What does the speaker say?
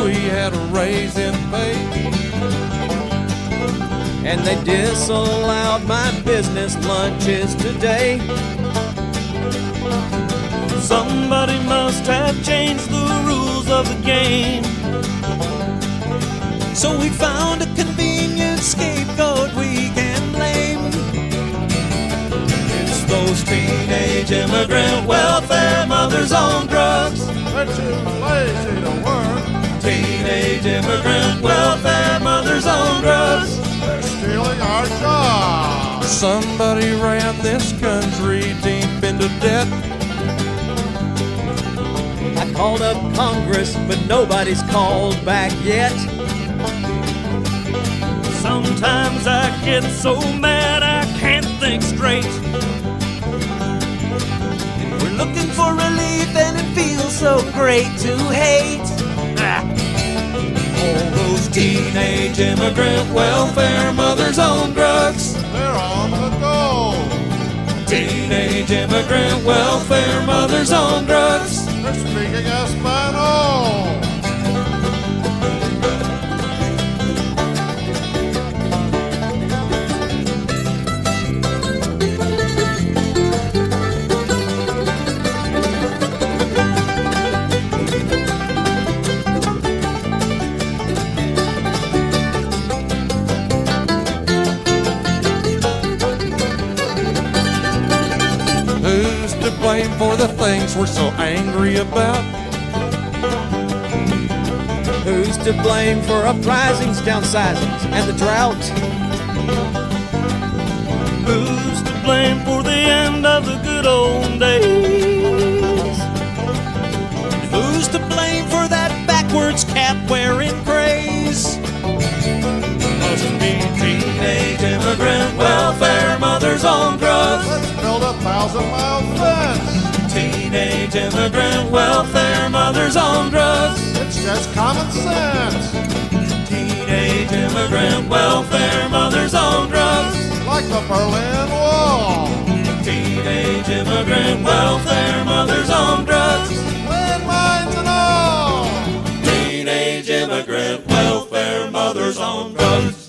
we had a raise in pay. And they disallowed my business lunches today. Somebody must have changed the rules of the game. So we found a convenient scapegoat we can blame. It's those teenage immigrant welfare mothers on drugs. They're too lazy to work. Teenage immigrant welfare mothers on drugs. They're stealing our jobs. Somebody ran this country deep into debt. I called up Congress, but nobody's called back yet. Sometimes I get so mad I can't think straight. We're looking for relief and it feels so great to hate. All those teenage immigrant welfare mothers on drugs. They're on the go. Teenage immigrant welfare mothers on drugs. They're speaking Espanol. Who's to blame for the things we're so angry about? Who's to blame for uprisings, downsizings, and the drought? Who's to blame for the end of the good old days? Who's to blame for that backwards cap-wearing craze? Must be teenage immigrant welfare mothers on drugs. Let's build a 1,000-mile fence. Teenage immigrant welfare mothers on drugs. It's just common sense. Teenage immigrant welfare mothers on drugs. Like the Berlin Wall. Teenage immigrant welfare mothers on drugs. Landmines and all. Teenage immigrant welfare mothers on drugs.